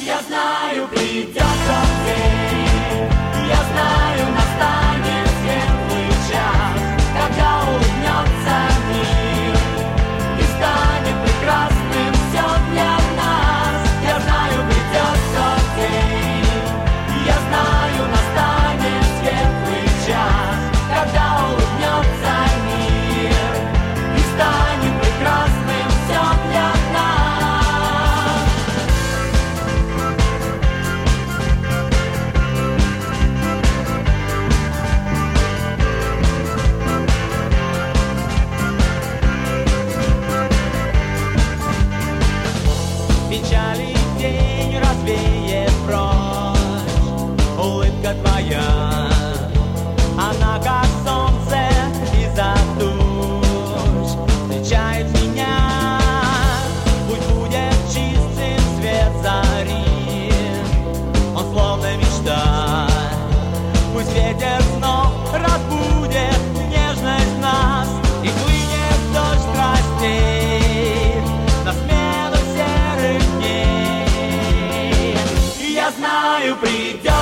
Я знаю, придет тот день, я знаю, настанет светлый час, когда улыбнется мир и станет прекрасным все для нас. Я знаю, придет тот день, я знаю, настанет светлый час, когда улыбнется мир и станет прекрасным все для нас. Печали день развеет прочь, улыбка твоя, она как солнце из-за туч встречает меня. Пусть будет чистым свет зари, он словно мечта. Пусть ветер снова разбудит нежность нас, и хлынет дождь страстей на смену серых дней. Я знаю, придет